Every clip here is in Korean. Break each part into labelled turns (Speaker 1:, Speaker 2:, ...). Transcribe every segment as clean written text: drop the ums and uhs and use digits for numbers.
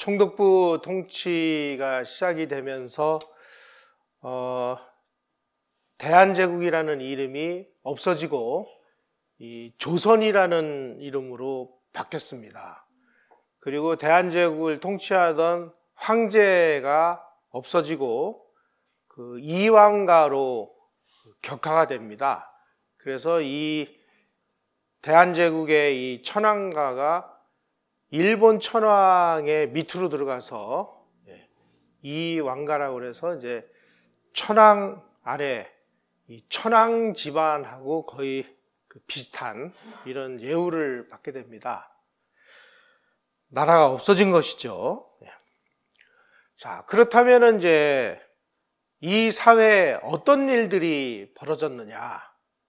Speaker 1: 총독부 통치가 시작이 되면서 대한제국이라는 이름이 없어지고 이 조선이라는 이름으로 바뀌었습니다. 그리고 대한제국을 통치하던 황제가 없어지고 그 이왕가로 격하가 됩니다. 그래서 이 대한제국의 이 천황가가 일본 천황의 밑으로 들어가서 이왕가라고 해서 이제 천황 아래 이 천황 집안하고 거의 비슷한 이런 예우를 받게 됩니다. 나라가 없어진 것이죠. 자, 그렇다면 이제 이 사회에 어떤 일들이 벌어졌느냐?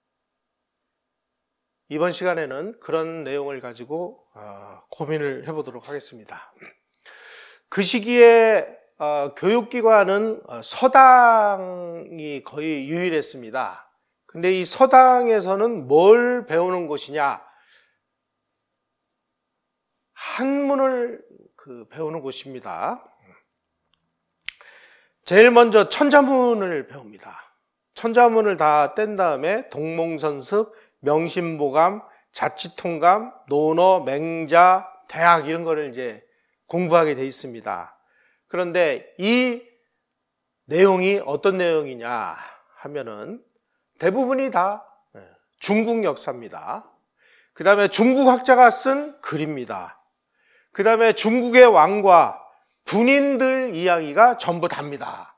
Speaker 1: 이번 시간에는 그런 내용을 가지고 고민을 해보도록 하겠습니다. 그 시기에 교육기관은 서당이 거의 유일했습니다. 근데 이 서당에서는 뭘 배우는 곳이냐? 한문을 배우는 곳입니다. 제일 먼저 천자문을 배웁니다. 천자문을 다 뗀 다음에 동몽선습, 명심보감, 자치통감, 논어, 맹자, 대학 이런 거를 이제 공부하게 돼 있습니다. 그런데 이 내용이 어떤 내용이냐 하면은 대부분이 다 중국 역사입니다. 그 다음에 중국 학자가 쓴 글입니다. 그 다음에 중국의 왕과 군인들 이야기가 전부 답니다.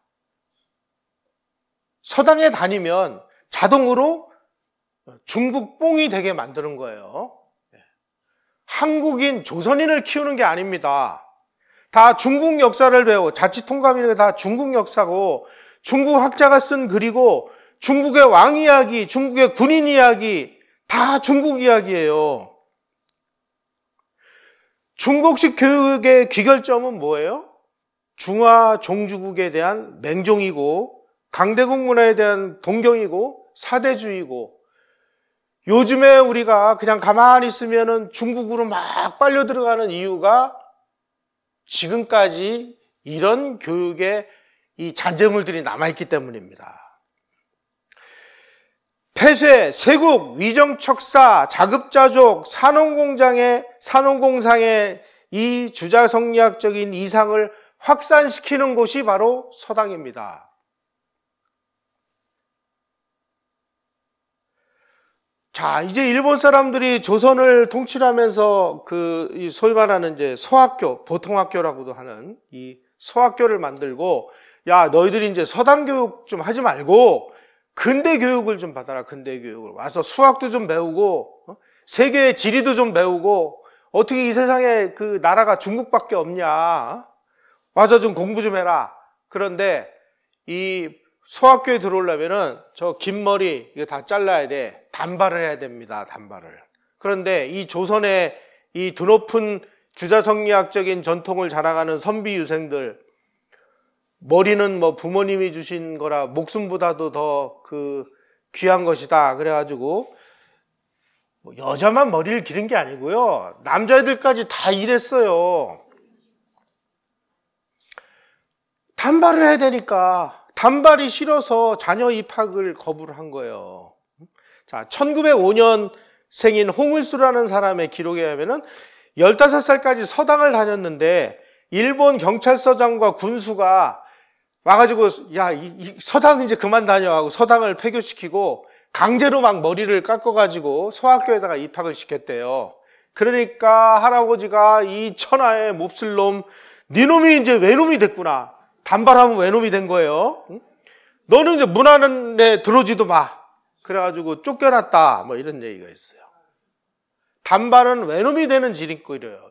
Speaker 1: 서당에 다니면 자동으로 중국 뽕이 되게 만드는 거예요. 한국인, 조선인을 키우는 게 아닙니다. 다 중국 역사를 배우고 자치통감이라는 게 다 중국 역사고 중국 학자가 쓴 글이고 중국의 왕 이야기, 중국의 군인 이야기 다 중국 이야기예요. 중국식 교육의 귀결점은 뭐예요? 중화 종주국에 대한 맹종이고 강대국 문화에 대한 동경이고 사대주의고 요즘에 우리가 그냥 가만히 있으면은 중국으로 막 빨려 들어가는 이유가 지금까지 이런 교육의 이 잔재물들이 남아있기 때문입니다. 폐쇄, 세국, 위정척사, 자급자족, 산업공상의 이 주자성리학적인 이상을 확산시키는 곳이 바로 서당입니다. 자, 이제 일본 사람들이 조선을 통치하면서 소위 말하는 이제 소학교, 보통학교라고도 하는 이 소학교를 만들고, 야, 너희들이 이제 서당 교육 좀 하지 말고 근대 교육을 좀 받아라. 근대 교육을 와서 수학도 좀 배우고 세계의 지리도 좀 배우고 어떻게 이 세상에 그 나라가 중국밖에 없냐? 와서 좀 공부 좀 해라. 그런데 이 소학교에 들어오려면은 저 긴 머리 이거 다 잘라야 돼. 단발을 해야 됩니다. 단발을. 그런데 이 조선의 이 드높은 주자성리학적인 전통을 자랑하는 선비 유생들 머리는 뭐 부모님이 주신 거라 목숨보다도 더 귀한 것이다. 그래가지고 여자만 머리를 기른 게 아니고요. 남자애들까지 다 일했어요. 단발을 해야 되니까 단발이 싫어서 자녀 입학을 거부를 한 거예요. 자, 1905년 생인 홍을수라는 사람의 기록에 하면은 15살까지 서당을 다녔는데 일본 경찰서장과 군수가 와가지고 야, 이 서당 이제 그만 다녀 하고 서당을 폐교시키고 강제로 막 머리를 깎아가지고 소학교에다가 입학을 시켰대요. 그러니까 할아버지가 이 천하의 몹쓸 놈, 네 놈이 이제 외놈이 됐구나. 단발하면 외놈이 된 거예요. 너는 이제 문 안에 들어오지도 마. 그래가지고 쫓겨났다. 뭐 이런 얘기가 있어요. 단발은 외놈이 되는 지름길이에요.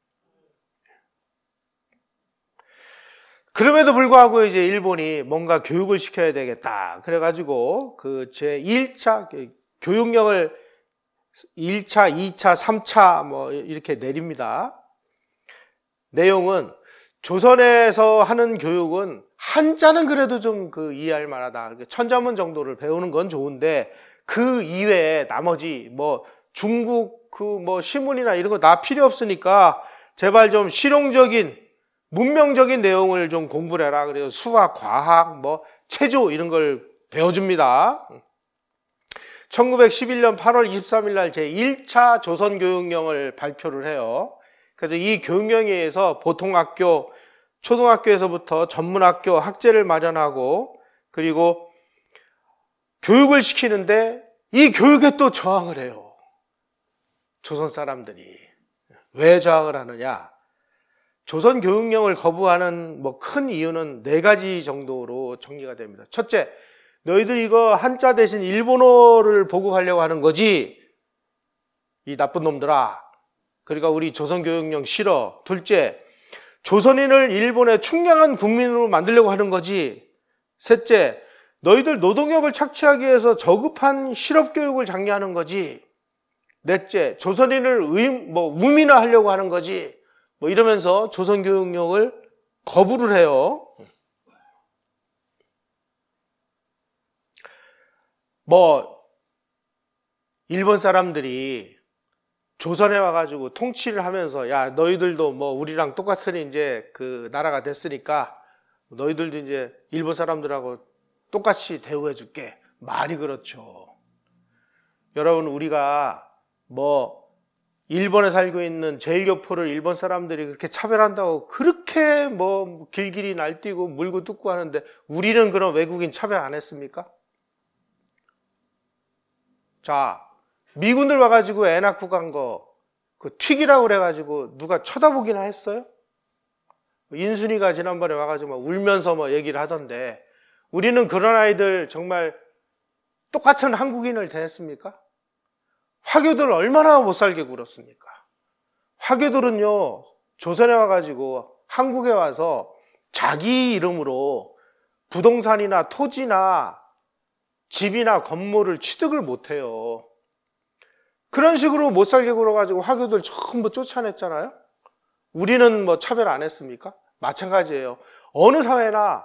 Speaker 1: 그럼에도 불구하고 이제 일본이 뭔가 교육을 시켜야 되겠다. 그래가지고 제1차 교육령을 1차, 2차, 3차 뭐 이렇게 내립니다. 내용은 조선에서 하는 교육은 한자는 그래도 좀 이해할 만하다. 천자문 정도를 배우는 건 좋은데 그 이외에 나머지 뭐 중국 신문이나 이런 거 다 필요 없으니까 제발 좀 실용적인 문명적인 내용을 좀 공부를 해라. 그래서 수학, 과학, 뭐 체조 이런 걸 배워줍니다. 1911년 8월 23일 날 제1차 조선교육령을 발표를 해요. 그래서 이 교육령에 의해서 보통학교, 초등학교에서부터 전문학교 학제를 마련하고 그리고 교육을 시키는데 이 교육에 또 저항을 해요. 조선 사람들이. 왜 저항을 하느냐? 조선교육령을 거부하는 큰 이유는 4가지 정도로 정리가 됩니다. 첫째, 너희들 이거 한자 대신 일본어를 보급하려고 하는 거지? 이 나쁜 놈들아. 그러니까 우리 조선교육령 싫어. 둘째, 조선인을 일본의 충량한 국민으로 만들려고 하는 거지? 셋째, 너희들 노동력을 착취하기 위해서 저급한 실업교육을 장려하는 거지? 넷째, 조선인을 우민화하려고 하는 거지? 이러면서 조선교육령을 거부를 해요. 일본 사람들이 조선에 와가지고 통치를 하면서 야, 너희들도 우리랑 똑같은 이제 그 나라가 됐으니까 너희들도 이제 일본 사람들하고 똑같이 대우해 줄게. 말이 그렇죠. 여러분, 우리가 일본에 살고 있는 제일교포를 일본 사람들이 그렇게 차별한다고 그렇게 길길이 날뛰고 물고 뜯고 하는데 우리는 그런 외국인 차별 안 했습니까? 자, 미군들 와가지고 애 낳고 간 거, 그 튀기라고 그래가지고 누가 쳐다보기나 했어요? 인순이가 지난번에 와가지고 울면서 얘기를 하던데 우리는 그런 아이들 정말 똑같은 한국인을 대했습니까? 화교들 얼마나 못 살게 굴었습니까? 화교들은요, 조선에 와가지고 한국에 와서 자기 이름으로 부동산이나 토지나 집이나 건물을 취득을 못해요. 그런 식으로 못 살게 굴어가지고 화교들 전부 쫓아냈잖아요? 우리는 차별 안 했습니까? 마찬가지예요. 어느 사회나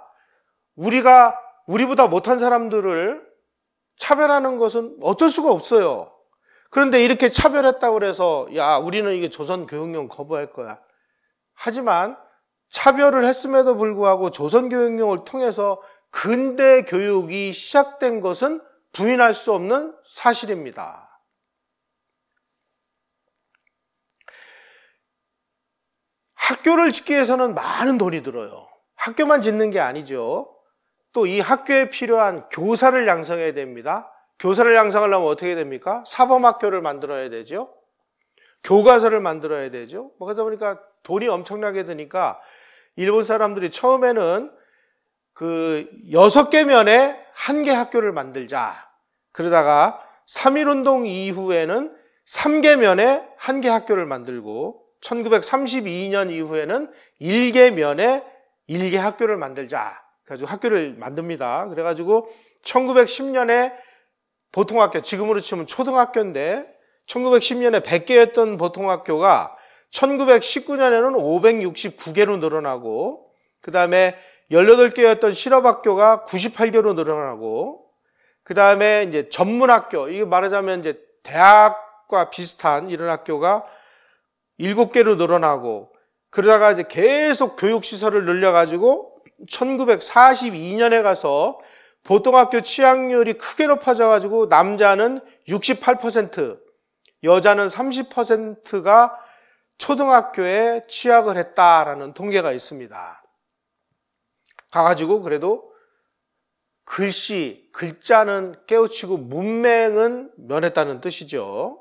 Speaker 1: 우리보다 못한 사람들을 차별하는 것은 어쩔 수가 없어요. 그런데 이렇게 차별했다고 해서 야, 우리는 이게 조선교육령 거부할 거야. 하지만 차별을 했음에도 불구하고 조선교육령을 통해서 근대 교육이 시작된 것은 부인할 수 없는 사실입니다. 학교를 짓기 위해서는 많은 돈이 들어요. 학교만 짓는 게 아니죠. 또 이 학교에 필요한 교사를 양성해야 됩니다. 교사를 양성하려면 어떻게 됩니까? 사범학교를 만들어야 되죠. 교과서를 만들어야 되죠. 그러다 보니까 돈이 엄청나게 드니까 일본 사람들이 처음에는 6개 면에 1개 학교를 만들자. 그러다가 3.1운동 이후에는 3개 면에 1개 학교를 만들고 1932년 이후에는 1개 면에 1개 학교를 만들자. 그래가지고 학교를 만듭니다. 그래가지고 1910년에 보통학교, 지금으로 치면 초등학교인데 1910년에 100개였던 보통학교가 1919년에는 569개로 늘어나고 그 다음에 18개였던 실업학교가 98개로 늘어나고 그 다음에 이제 전문학교, 이게 말하자면 이제 대학과 비슷한 이런 학교가 7개로 늘어나고 그러다가 이제 계속 교육시설을 늘려가지고 1942년에 가서 보통학교 취학률이 크게 높아져가지고 남자는 68%, 여자는 30%가 초등학교에 취학을 했다라는 통계가 있습니다. 가가지고 그래도 글자는 깨우치고 문맹은 면했다는 뜻이죠.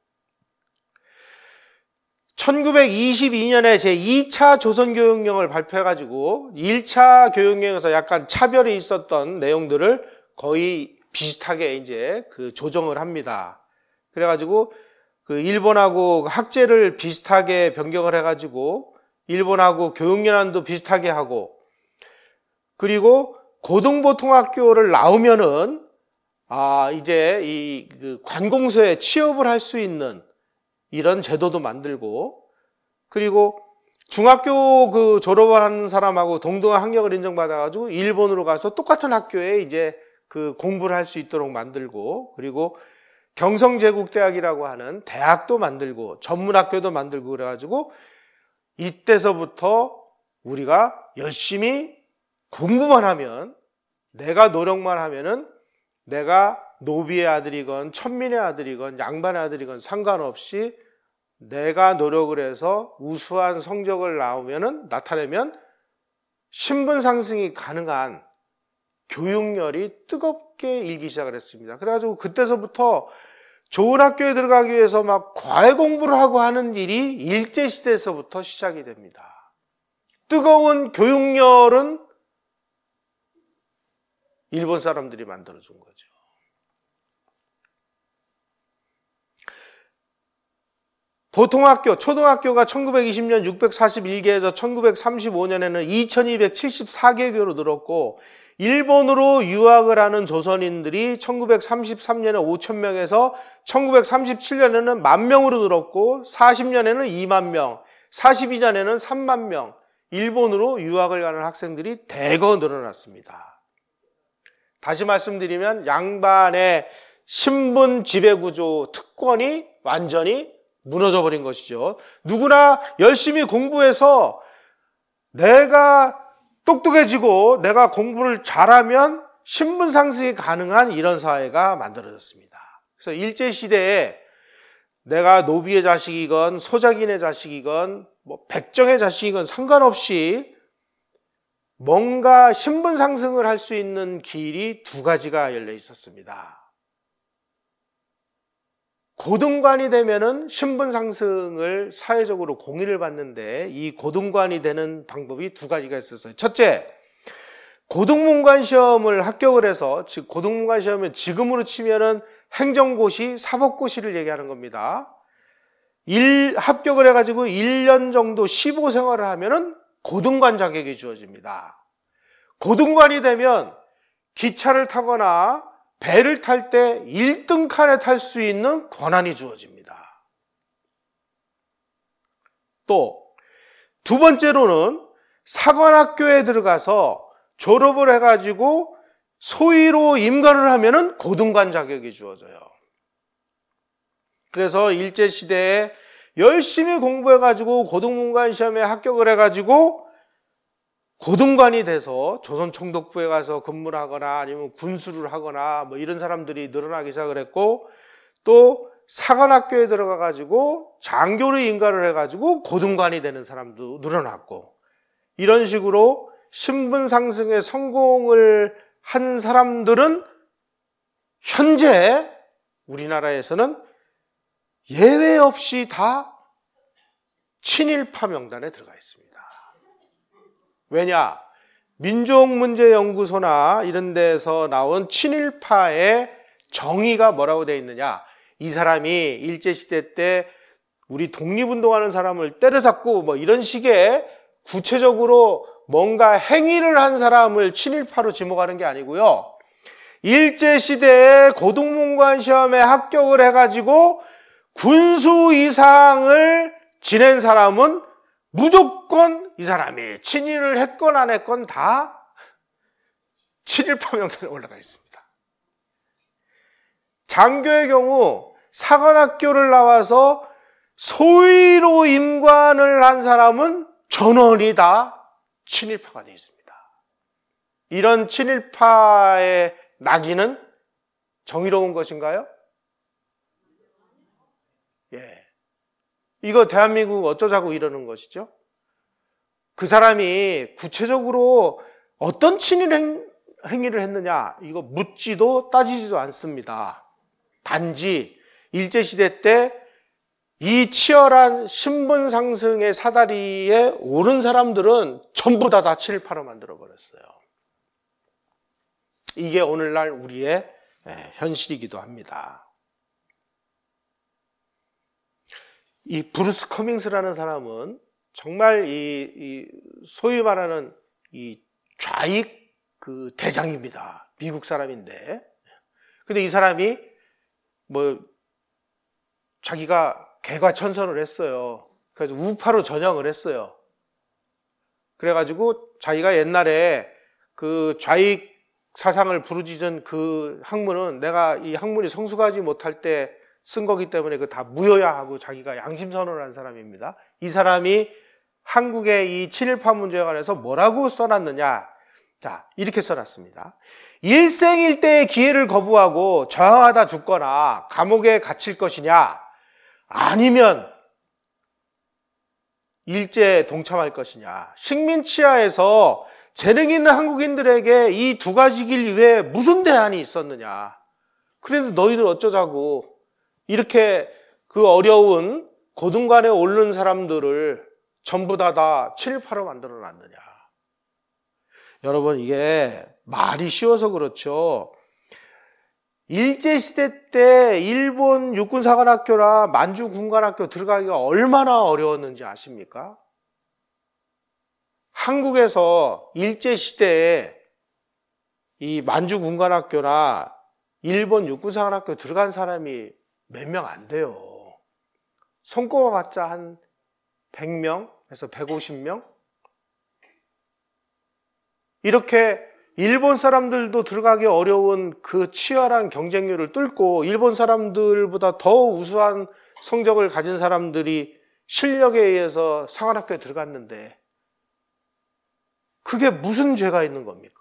Speaker 1: 1922년에 제2차 조선교육령을 발표해가지고 1차 교육령에서 약간 차별이 있었던 내용들을 거의 비슷하게 이제 조정을 합니다. 그래가지고 일본하고 학제를 비슷하게 변경을 해가지고 일본하고 교육연한도 비슷하게 하고 그리고 고등보통학교를 나오면은 이제 이 관공서에 취업을 할 수 있는 이런 제도도 만들고 그리고 중학교 졸업을 하는 사람하고 동등한 학력을 인정받아가지고 일본으로 가서 똑같은 학교에 이제 공부를 할 수 있도록 만들고 그리고 경성제국대학이라고 하는 대학도 만들고 전문학교도 만들고 그래가지고 이때서부터 우리가 열심히 공부만 하면, 내가 노력만 하면은 내가 노비의 아들이건 천민의 아들이건 양반의 아들이건 상관없이 내가 노력을 해서 우수한 성적을 나타내면 신분 상승이 가능한 교육열이 뜨겁게 일기 시작을 했습니다. 그래가지고 그때서부터 좋은 학교에 들어가기 위해서 막 과외 공부를 하고 하는 일이 일제시대에서부터 시작이 됩니다. 뜨거운 교육열은 일본 사람들이 만들어준 거죠. 보통학교, 초등학교가 1920년 641개에서 1935년에는 2274개교로 늘었고, 일본으로 유학을 하는 조선인들이 1933년에 5,000명에서 1937년에는 10,000명으로 늘었고, 40년에는 20,000명, 42년에는 30,000명, 일본으로 유학을 가는 학생들이 대거 늘어났습니다. 다시 말씀드리면 양반의 신분 지배구조 특권이 완전히 무너져 버린 것이죠. 누구나 열심히 공부해서 내가 똑똑해지고 내가 공부를 잘하면 신분 상승이 가능한 이런 사회가 만들어졌습니다. 그래서 일제시대에 내가 노비의 자식이건 소작인의 자식이건 백정의 자식이건 상관없이 뭔가 신분 상승을 할 수 있는 길이 두 가지가 열려 있었습니다. 고등관이 되면은 신분 상승을 사회적으로 공의를 받는데, 이 고등관이 되는 방법이 두 가지가 있었어요. 첫째, 고등문관 시험을 합격을 해서, 즉 고등문관 시험은 지금으로 치면은 행정고시, 사법고시를 얘기하는 겁니다. 합격을 해가지고 1년 정도 시보 생활을 하면은 고등관 자격이 주어집니다. 고등관이 되면 기차를 타거나 배를 탈 때 1등 칸에 탈 수 있는 권한이 주어집니다. 또 두 번째로는 사관학교에 들어가서 졸업을 해가지고 소위로 임관을 하면은 고등관 자격이 주어져요. 그래서 일제시대에 열심히 공부해가지고 고등문관 시험에 합격을 해가지고 고등관이 돼서 조선 총독부에 가서 근무를 하거나 아니면 군수를 하거나 이런 사람들이 늘어나기 시작을 했고, 또 사관학교에 들어가가지고 장교로 임관을 해가지고 고등관이 되는 사람도 늘어났고, 이런 식으로 신분 상승에 성공을 한 사람들은 현재 우리나라에서는 예외 없이 다 친일파 명단에 들어가 있습니다. 왜냐? 민족문제연구소나 이런 데서 나온 친일파의 정의가 뭐라고 되어 있느냐? 이 사람이 일제시대 때 우리 독립운동하는 사람을 때려잡고 이런 식의 구체적으로 뭔가 행위를 한 사람을 친일파로 지목하는 게 아니고요. 일제시대에 고등문관 시험에 합격을 해가지고 군수 이상을 지낸 사람은 무조건 이 사람이 친일을 했건 안 했건 다 친일파 명단에 올라가 있습니다. 장교의 경우 사관학교를 나와서 소위로 임관을 한 사람은 전원이 다 친일파가 되어 있습니다. 이런 친일파의 낙인은 정의로운 것인가요? 예. 이거 대한민국 어쩌자고 이러는 것이죠? 그 사람이 구체적으로 어떤 친일 행위를 했느냐, 이거 묻지도 따지지도 않습니다. 단지 일제시대 때 이 치열한 신분 상승의 사다리에 오른 사람들은 전부 다 친일파로 만들어버렸어요. 이게 오늘날 우리의 현실이기도 합니다. 이 브루스 커밍스라는 사람은 정말 이 소위 말하는 이 좌익 대장입니다. 미국 사람인데. 근데 이 사람이 자기가 개과천선을 했어요. 그래서 우파로 전향을 했어요. 그래가지고 자기가 옛날에 그 좌익 사상을 부르짖은 그 학문은 내가 이 학문이 성숙하지 못할 때 쓴 거기 때문에 그 다 무효야 하고 자기가 양심선언을 한 사람입니다. 이 사람이 한국의 이 친일파 문제에 관해서 뭐라고 써놨느냐. 자, 이렇게 써놨습니다. 일생일대의 기회를 거부하고 저항하다 죽거나 감옥에 갇힐 것이냐, 아니면 일제에 동참할 것이냐. 식민치하에서 재능 있는 한국인들에게 이 두 가지 길 이외에 무슨 대안이 있었느냐. 그런데 너희들 어쩌자고 이렇게 그 어려운 고등관에 오른 사람들을 전부 다 친일파로 만들어 놨느냐. 여러분, 이게 말이 쉬워서 그렇죠. 일제시대 때 일본 육군사관학교나 만주군관학교 들어가기가 얼마나 어려웠는지 아십니까? 한국에서 일제시대에 이 만주군관학교나 일본 육군사관학교 들어간 사람이 몇 명 안 돼요. 손꼽아봤자 한 100명에서 150명? 이렇게 일본 사람들도 들어가기 어려운 그 치열한 경쟁률을 뚫고 일본 사람들보다 더 우수한 성적을 가진 사람들이 실력에 의해서 사관학교에 들어갔는데 그게 무슨 죄가 있는 겁니까?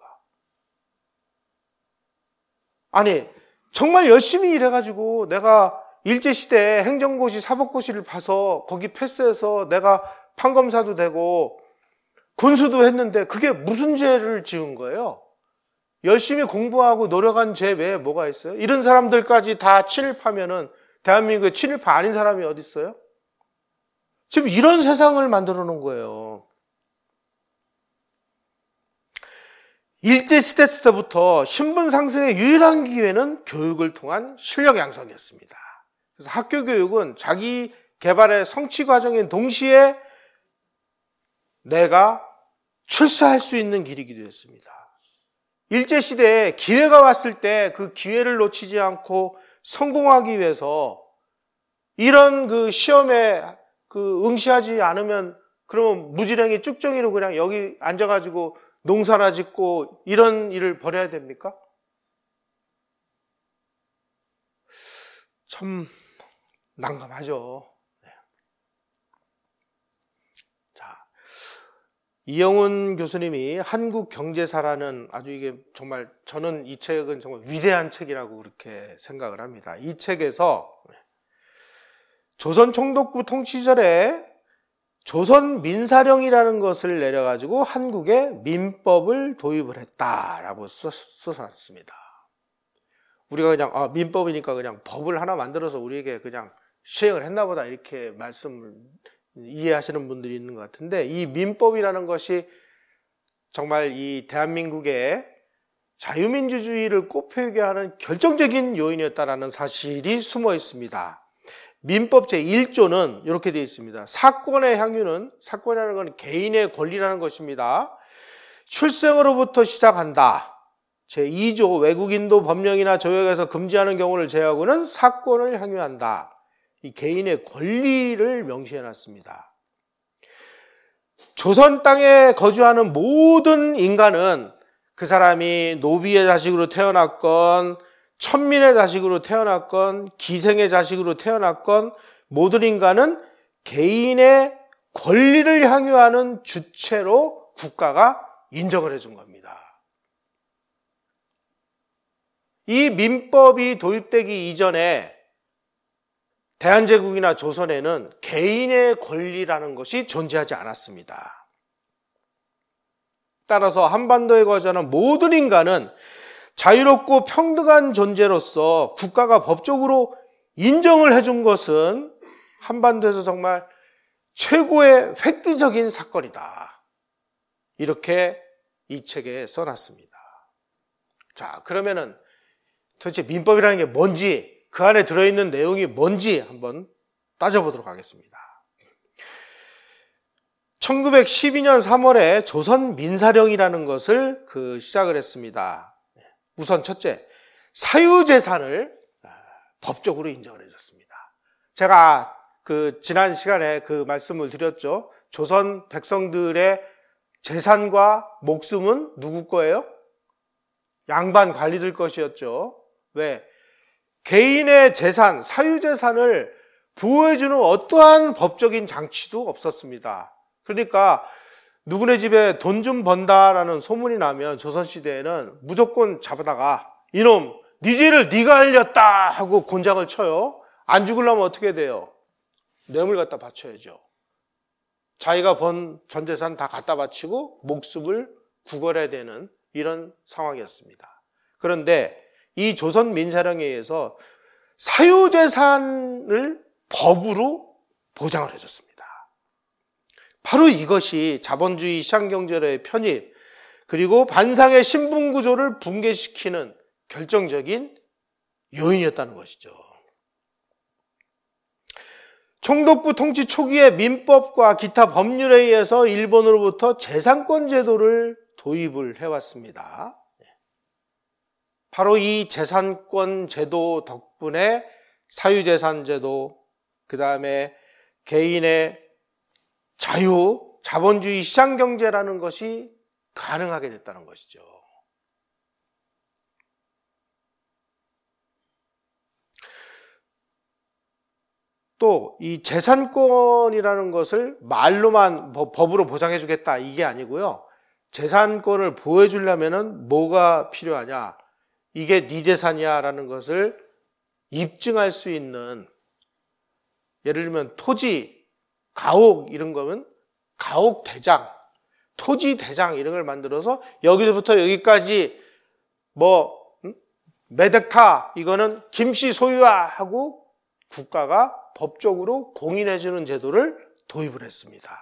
Speaker 1: 아니, 정말 열심히 일해가지고 내가 일제시대 행정고시, 사법고시를 봐서 거기 패스해서 내가 판검사도 되고 군수도 했는데 그게 무슨 죄를 지은 거예요? 열심히 공부하고 노력한 죄 외에 뭐가 있어요? 이런 사람들까지 다 친일파면은 대한민국에 친일파 아닌 사람이 어디 있어요? 지금 이런 세상을 만들어 놓은 거예요. 일제시대 때부터 신분 상승의 유일한 기회는 교육을 통한 실력 양성이었습니다. 그래서 학교 교육은 자기 개발의 성취 과정인 동시에 내가 출세할 수 있는 길이기도 했습니다. 일제시대에 기회가 왔을 때 그 기회를 놓치지 않고 성공하기 위해서 이런 그 시험에 그 응시하지 않으면 그러면 무지랭이 쭉정이로 그냥 여기 앉아가지고 농사나 짓고 이런 일을 벌여야 됩니까? 참 난감하죠. 이영훈 교수님이 한국경제사라는 아주 이게 정말 저는 이 책은 정말 위대한 책이라고 그렇게 생각을 합니다. 이 책에서 조선 총독부 통치 시절에 조선 민사령이라는 것을 내려가지고 한국에 민법을 도입을 했다라고 써놨습니다. 우리가 그냥 민법이니까 그냥 법을 하나 만들어서 우리에게 그냥 시행을 했나 보다 이렇게 말씀을 이해하시는 분들이 있는 것 같은데, 이 민법이라는 것이 정말 이 대한민국의 자유민주주의를 꽃피우게 하는 결정적인 요인이었다라는 사실이 숨어 있습니다. 민법 제1조는 이렇게 되어 있습니다. 사권의 향유는, 사권이라는 건 개인의 권리라는 것입니다. 출생으로부터 시작한다. 제2조 외국인도 법령이나 조약에서 금지하는 경우를 제외하고는 사권을 향유한다. 이 개인의 권리를 명시해놨습니다. 조선 땅에 거주하는 모든 인간은 그 사람이 노비의 자식으로 태어났건 천민의 자식으로 태어났건 기생의 자식으로 태어났건 모든 인간은 개인의 권리를 향유하는 주체로 국가가 인정을 해준 겁니다. 이 민법이 도입되기 이전에 대한제국이나 조선에는 개인의 권리라는 것이 존재하지 않았습니다. 따라서 한반도에 거주하는 모든 인간은 자유롭고 평등한 존재로서 국가가 법적으로 인정을 해준 것은 한반도에서 정말 최고의 획기적인 사건이다. 이렇게 이 책에 써놨습니다. 자, 그러면은 도대체 민법이라는 게 뭔지, 그 안에 들어있는 내용이 뭔지 한번 따져보도록 하겠습니다. 1912년 3월에 조선 민사령이라는 것을 시작을 했습니다. 우선 첫째, 사유재산을 법적으로 인정을 해줬습니다. 제가 지난 시간에 그 말씀을 드렸죠. 조선 백성들의 재산과 목숨은 누구 거예요? 양반 관리들 것이었죠. 왜? 개인의 재산, 사유재산을 보호해주는 어떠한 법적인 장치도 없었습니다. 그러니까 누구네 집에 돈 좀 번다라는 소문이 나면 조선시대에는 무조건 잡아다가 이놈 네 죄를 네가 알렸다 하고 곤장을 쳐요. 안 죽으려면 어떻게 돼요? 뇌물 갖다 바쳐야죠. 자기가 번 전 재산 다 갖다 바치고 목숨을 구걸해야 되는 이런 상황이었습니다. 그런데 이 조선 민사령에 의해서 사유재산을 법으로 보장을 해줬습니다. 바로 이것이 자본주의 시장경제의 편입, 그리고 반상의 신분구조를 붕괴시키는 결정적인 요인이었다는 것이죠. 총독부 통치 초기에 민법과 기타 법률에 의해서 일본으로부터 재산권 제도를 도입을 해왔습니다. 바로 이 재산권 제도 덕분에 사유재산 제도, 그 다음에 개인의 자유, 자본주의 시장경제라는 것이 가능하게 됐다는 것이죠. 또 이 재산권이라는 것을 말로만 법으로 보장해 주겠다 이게 아니고요. 재산권을 보호해 주려면은 뭐가 필요하냐? 이게 네 재산이야라는 것을 입증할 수 있는, 예를 들면 토지, 가옥 이런 거면 가옥 대장, 토지 대장 이런 걸 만들어서 여기서부터 여기까지 몇 헥타 이거는 김씨 소유야 하고 국가가 법적으로 공인해 주는 제도를 도입을 했습니다.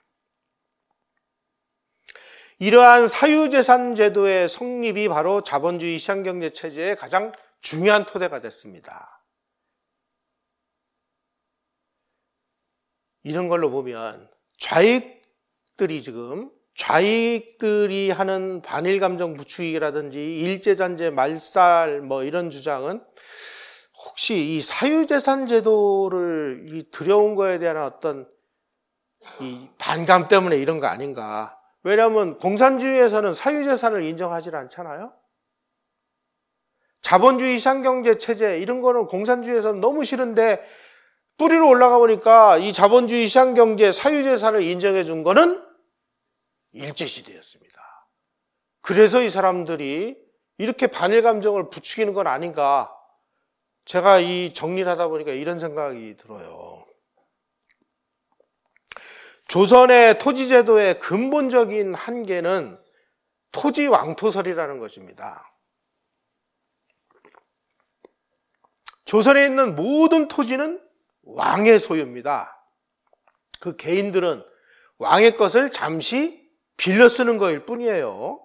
Speaker 1: 이러한 사유재산 제도의 성립이 바로 자본주의 시장경제 체제의 가장 중요한 토대가 됐습니다. 이런 걸로 보면 좌익들이 하는 반일감정 부추기라든지 일제잔재 말살 이런 주장은 혹시 이 사유재산 제도를 들여온 거에 대한 어떤 이 반감 때문에 이런 거 아닌가? 왜냐하면 공산주의에서는 사유재산을 인정하지 않잖아요. 자본주의 시장경제 체제 이런 거는 공산주의에서는 너무 싫은데 뿌리로 올라가 보니까 이 자본주의 시장경제 사유재산을 인정해 준 거는 일제시대였습니다. 그래서 이 사람들이 이렇게 반일감정을 부추기는 건 아닌가? 제가 이 정리를 하다 보니까 이런 생각이 들어요. 조선의 토지제도의 근본적인 한계는 토지 왕토설이라는 것입니다. 조선에 있는 모든 토지는 왕의 소유입니다. 그 개인들은 왕의 것을 잠시 빌려 쓰는 것일 뿐이에요.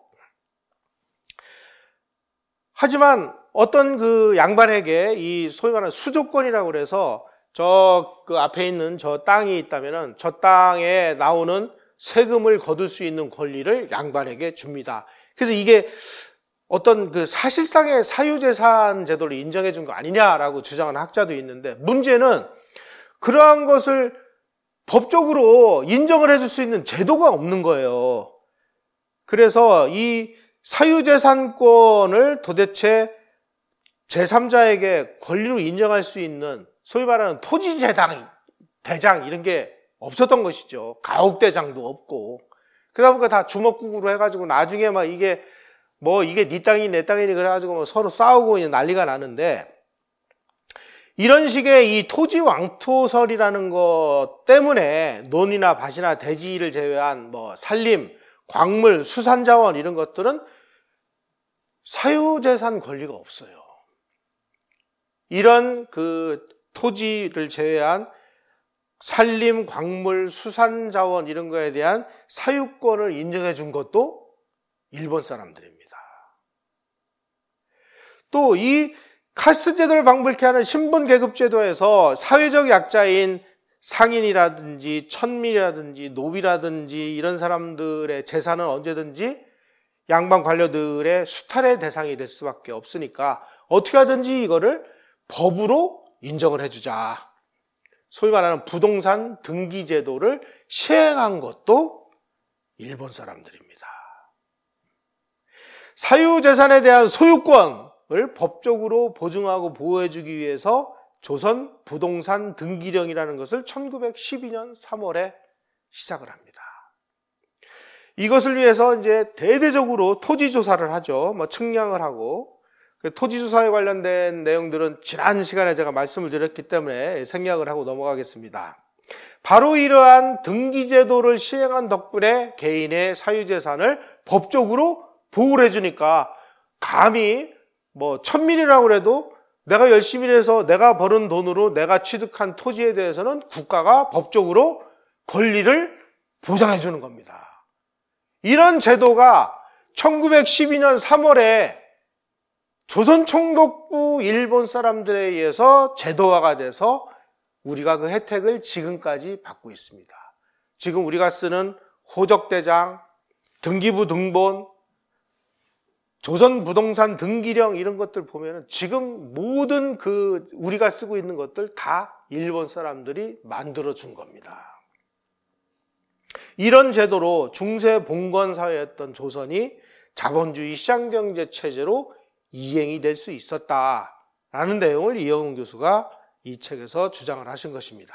Speaker 1: 하지만 어떤 그 양반에게 이 소위 말하는 수조권이라고 그래서 그 앞에 있는 저 땅이 있다면은 저 땅에 나오는 세금을 거둘 수 있는 권리를 양반에게 줍니다. 그래서 이게 어떤 그 사실상의 사유재산 제도를 인정해 준 거 아니냐라고 주장하는 학자도 있는데, 문제는 그러한 것을 법적으로 인정을 해줄 수 있는 제도가 없는 거예요. 그래서 이 사유재산권을 도대체 제3자에게 권리로 인정할 수 있는 소위 말하는 대장 이런 게 없었던 것이죠. 가옥대장도 없고. 그러다 보니까 다 주먹국으로 해가지고 나중에 이게 네 땅이 내 땅이니 그래가지고 서로 싸우고 그냥 난리가 나는데, 이런 식의 이 토지 왕토설이라는 것 때문에 논이나 밭이나 대지를 제외한 산림, 광물, 수산자원 이런 것들은 사유재산 권리가 없어요. 이런 그 토지를 제외한 산림, 광물, 수산자원 이런 거에 대한 사유권을 인정해 준 것도 일본 사람들입니다. 또 이 카스트 제도를 방불케 하는 신분 계급 제도에서 사회적 약자인 상인이라든지 천민이라든지 노비라든지 이런 사람들의 재산은 언제든지 양반 관료들의 수탈의 대상이 될 수밖에 없으니까 어떻게 하든지 이거를 법으로 인정을 해주자. 소위 말하는 부동산 등기 제도를 시행한 것도 일본 사람들입니다. 사유재산에 대한 소유권을 법적으로 보증하고 보호해주기 위해서 조선 부동산 등기령이라는 것을 1912년 3월에 시작을 합니다. 이것을 위해서 이제 대대적으로 토지 조사를 하죠. 뭐 측량을 하고. 토지 조사에 관련된 내용들은 지난 시간에 제가 말씀을 드렸기 때문에 생략을 하고 넘어가겠습니다. 바로 이러한 등기제도를 시행한 덕분에 개인의 사유재산을 법적으로 보호를 해주니까 감히 뭐 1000밀이라고 해도 내가 열심히 해서 내가 벌은 돈으로 내가 취득한 토지에 대해서는 국가가 법적으로 권리를 보장해 주는 겁니다. 이런 제도가 1912년 3월에 조선총독부 일본 사람들에 의해서 제도화가 돼서 우리가 그 혜택을 지금까지 받고 있습니다. 지금 우리가 쓰는 호적대장, 등기부 등본, 조선부동산 등기령 이런 것들 보면은 지금 모든 그 우리가 쓰고 있는 것들 다 일본 사람들이 만들어 준 겁니다. 이런 제도로 중세 봉건 사회였던 조선이 자본주의 시장경제 체제로 이행이 될 수 있었다라는 내용을 이영훈 교수가 이 책에서 주장을 하신 것입니다.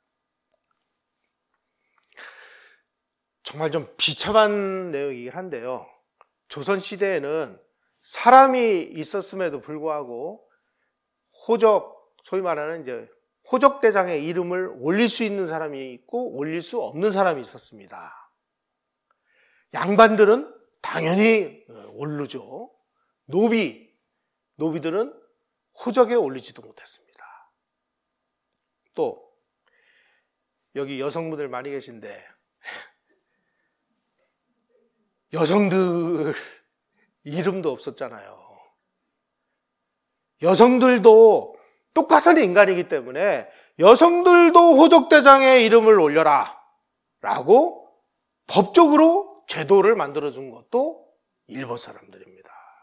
Speaker 1: 정말 좀 비참한 내용이긴 한데요. 조선시대에는 사람이 있었음에도 불구하고 소위 말하는 이제 호적대장의 이름을 올릴 수 있는 사람이 있고 올릴 수 없는 사람이 있었습니다. 양반들은 당연히 오르죠. 노비들은 호적에 올리지도 못했습니다. 또 여기 여성분들 많이 계신데 여성들 이름도 없었잖아요. 여성들도 똑같은 인간이기 때문에 여성들도 호적대장에 이름을 올려라 라고 법적으로 제도를 만들어준 것도 일본 사람들입니다.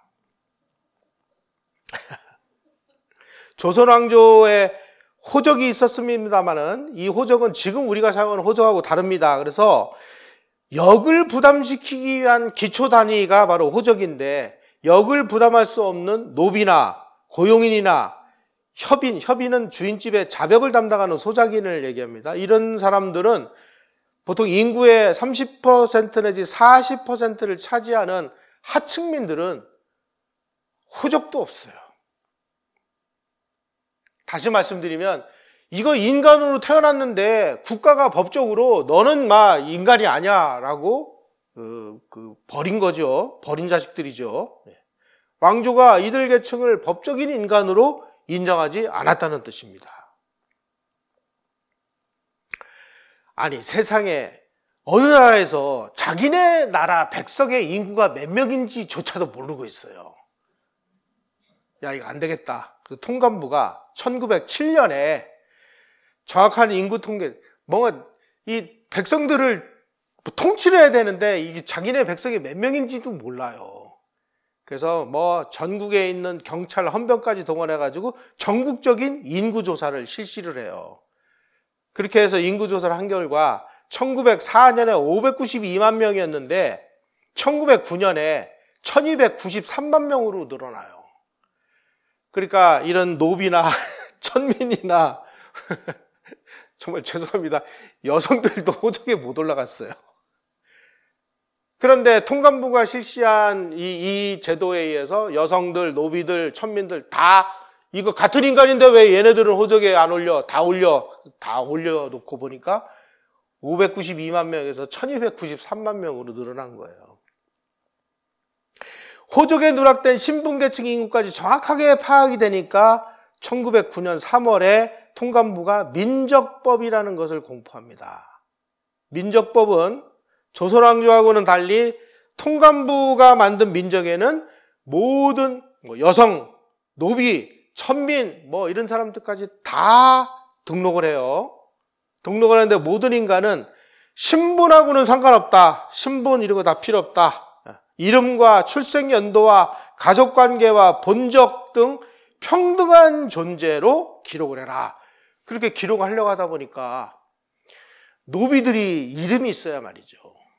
Speaker 1: 조선왕조에 호적이 있었습니다만은 이 호적은 지금 우리가 사용하는 호적하고 다릅니다. 그래서 역을 부담시키기 위한 기초 단위가 바로 호적인데 역을 부담할 수 없는 노비나 고용인이나 협인은 주인집의 자벽을 담당하는 소작인을 얘기합니다. 이런 사람들은 보통 인구의 30% 내지 40%를 차지하는 하층민들은 호적도 없어요. 다시 말씀드리면 이거 인간으로 태어났는데 국가가 법적으로 너는 인간이 아니야 라고 버린 거죠. 버린 자식들이죠. 왕조가 이들 계층을 법적인 인간으로 인정하지 않았다는 뜻입니다. 아니 세상에 어느 나라에서 자기네 나라 백성의 인구가 몇 명인지조차도 모르고 있어요. 야 이거 안 되겠다. 그 통감부가 1907년에 정확한 인구 통계, 뭔가 이 백성들을 통치를 해야 되는데 이게 자기네 백성이 몇 명인지도 몰라요. 그래서 전국에 있는 경찰 헌병까지 동원해가지고 전국적인 인구조사를 실시를 해요. 그렇게 해서 인구조사를 한 결과 1904년에 592만 명이었는데 1909년에 1293만 명으로 늘어나요. 그러니까 이런 노비나 천민이나 정말 죄송합니다. 여성들도 호적에 못 올라갔어요. 그런데 통감부가 실시한 이 제도에 의해서 여성들, 노비들, 천민들 다 이거 같은 인간인데 왜 얘네들은 호적에 안 올려? 다 올려놓고 보니까 592만 명에서 1293만 명으로 늘어난 거예요. 호적에 누락된 신분계층 인구까지 정확하게 파악이 되니까 1909년 3월에 통감부가 민적법이라는 것을 공포합니다. 민적법은 조선왕조하고는 달리 통감부가 만든 민적에는 모든 여성, 노비, 천민 이런 사람들까지 다 등록을 해요. 등록을 하는데 모든 인간은 신분하고는 상관없다. 신분 이런 거 다 필요 없다. 이름과 출생연도와 가족관계와 본적 등 평등한 존재로 기록을 해라. 그렇게 기록을 하려고 하다 보니까 노비들이 이름이 있어야 말이죠.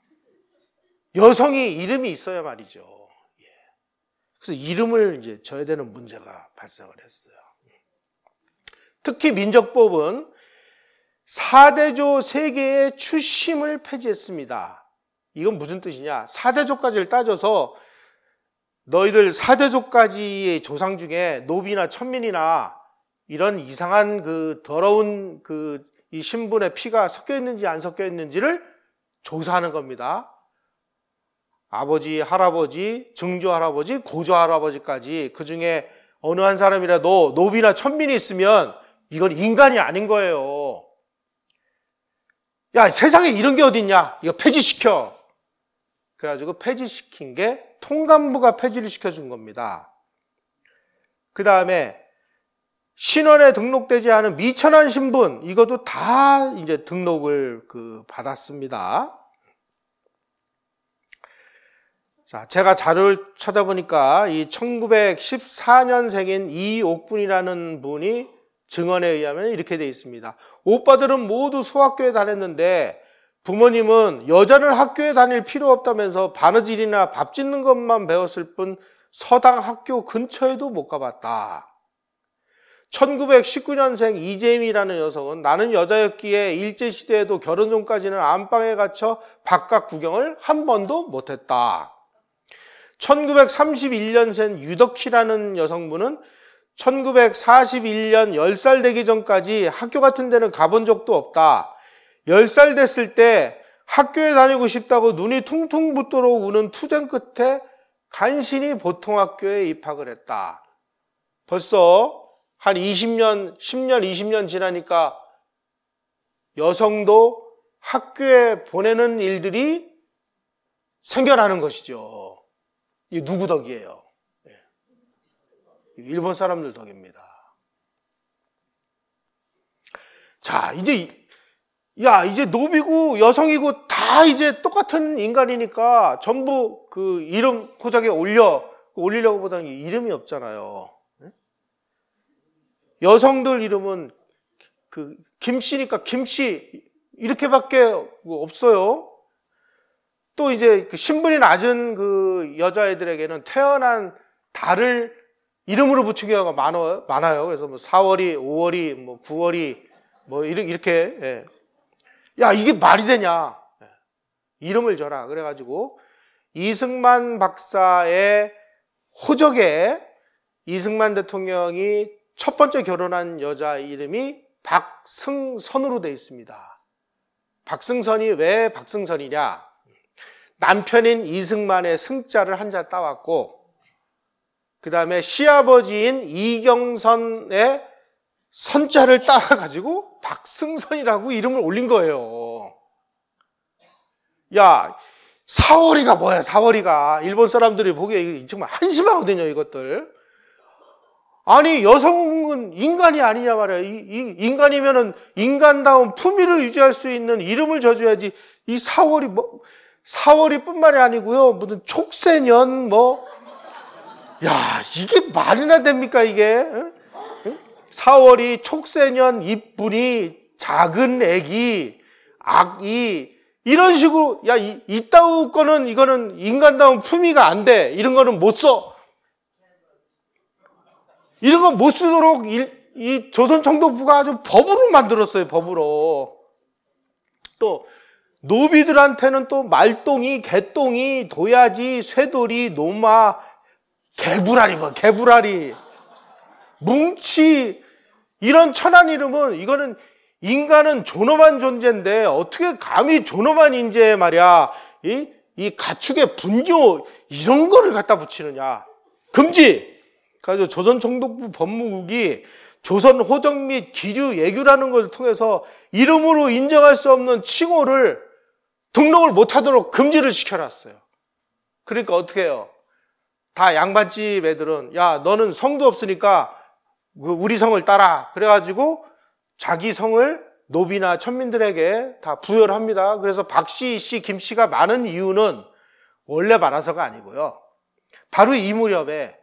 Speaker 1: 여성이 이름이 있어야 말이죠. 그래서 이름을 이제 져야 되는 문제가 발생을 했어요. 특히 민적법은 4대조 3개의 추심을 폐지했습니다. 이건 무슨 뜻이냐? 4대족까지를 따져서 너희들 4대족까지의 조상 중에 노비나 천민이나 이런 이상한 그 더러운 이 신분의 피가 섞여 있는지 안 섞여 있는지를 조사하는 겁니다. 아버지, 할아버지, 증조할아버지, 고조할아버지까지 그 중에 어느 한 사람이라도 노비나 천민이 있으면 이건 인간이 아닌 거예요. 야, 세상에 이런 게 어딨냐? 이거 폐지시켜. 그래가지고 폐지시킨 게 통감부가 폐지를 시켜준 겁니다. 그 다음에 신원에 등록되지 않은 미천한 신분, 이것도 다 이제 등록을 받았습니다. 자, 제가 자료를 찾아보니까 이 1914년생인 이옥분이라는 분이 증언에 의하면 이렇게 되어 있습니다. 오빠들은 모두 소학교에 다녔는데 부모님은 여자는 학교에 다닐 필요 없다면서 바느질이나 밥 짓는 것만 배웠을 뿐 서당 학교 근처에도 못 가봤다. 1919년생 이재임이라는 여성은 나는 여자였기에 일제시대에도 결혼 전까지는 안방에 갇혀 바깥 구경을 한 번도 못했다. 1931년생 유덕희라는 여성분은 1941년 10살 되기 전까지 학교 같은 데는 가본 적도 없다. 10살 됐을 때 학교에 다니고 싶다고 눈이 퉁퉁 붓도록 우는 투쟁 끝에 간신히 보통학교에 입학을 했다. 벌써 한 20년, 10년, 20년 지나니까 여성도 학교에 보내는 일들이 생겨나는 것이죠. 이 누구 덕이에요? 일본 사람들 덕입니다. 자, 이제 노비고 여성이고 다 이제 똑같은 인간이니까 전부 그 이름 호적에 올리려고 보다는 이름이 없잖아요. 여성들 이름은 김씨니까 김씨 이렇게밖에 없어요. 또 이제 신분이 낮은 여자애들에게는 태어난 달을 이름으로 붙이는 경우가 많아요. 그래서 4월이, 5월이, 9월이, 이렇게. 예. 야, 이게 말이 되냐? 이름을 줘라. 그래가지고, 이승만 박사의 호적에 이승만 대통령이 첫 번째 결혼한 여자 이름이 박승선으로 되어 있습니다. 박승선이 왜 박승선이냐? 남편인 이승만의 승자를 한자 따왔고, 그 다음에 시아버지인 이경선의 선자를 따와가지고 박승선이라고 이름을 올린 거예요. 야, 사월이가 뭐야, 사월이가. 일본 사람들이 보기에 정말 한심하거든요, 이것들. 아니, 여성은 인간이 아니냐 말이야. 이 인간이면은 인간다운 품위를 유지할 수 있는 이름을 줘줘야지. 이 사월이 뿐만이 아니고요. 무슨 촉새년, 야, 이게 말이나 됩니까, 이게? 4월이 촉새년, 이쁜이, 작은 애기, 악이, 이런 식으로, 야, 이따우 거는, 이거는 인간다운 품위가 안 돼. 이런 거는 못 써. 이런 거 못 쓰도록 이 조선총독부가 아주 법으로 만들었어요, 법으로. 또, 노비들한테는 또 말똥이, 개똥이, 도야지, 쇠돌이, 노마, 개불알이, 뭉치, 이런 천한 이름은, 이거는 인간은 존엄한 존재인데, 어떻게 감히 존엄한 인재에 말이야, 이 가축의 분교, 이런 거를 갖다 붙이느냐. 금지! 그래서 조선총독부 법무국이 조선 호적 및 기류, 예규라는 것을 통해서 이름으로 인정할 수 없는 칭호를 등록을 못하도록 금지를 시켜놨어요. 그러니까 어떻게 해요? 다 양반집 애들은 야, 너는 성도 없으니까 우리 성을 따라. 그래가지고 자기 성을 노비나 천민들에게 다 부여를 합니다. 그래서 박씨, 씨, 김씨가 많은 이유는 원래 많아서가 아니고요. 바로 이 무렵에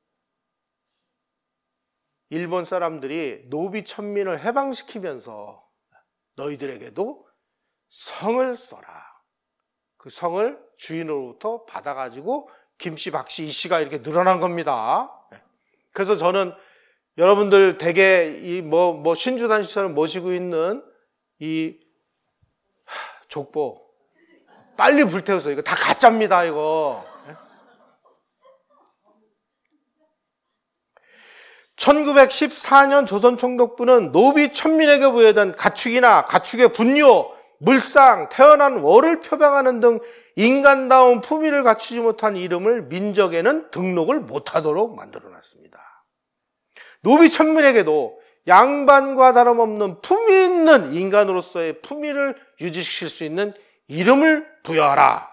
Speaker 1: 일본 사람들이 노비 천민을 해방시키면서 너희들에게도 성을 써라. 그 성을 주인으로부터 받아가지고 김씨, 박씨, 이씨가 이렇게 늘어난 겁니다. 그래서 저는 여러분들 대개 신주단시설을 모시고 있는 이 족보, 빨리 불태워서 이거 다 가짜입니다, 이거. 1914년 조선총독부는 노비 천민에게 부여된 가축이나 가축의 분뇨, 물상, 태어난 월을 표방하는 등 인간다운 품위를 갖추지 못한 이름을 민족에는 등록을 못하도록 만들어놨습니다. 노비 천민에게도 양반과 다름없는 품위 있는 인간으로서의 품위를 유지시킬 수 있는 이름을 부여하라.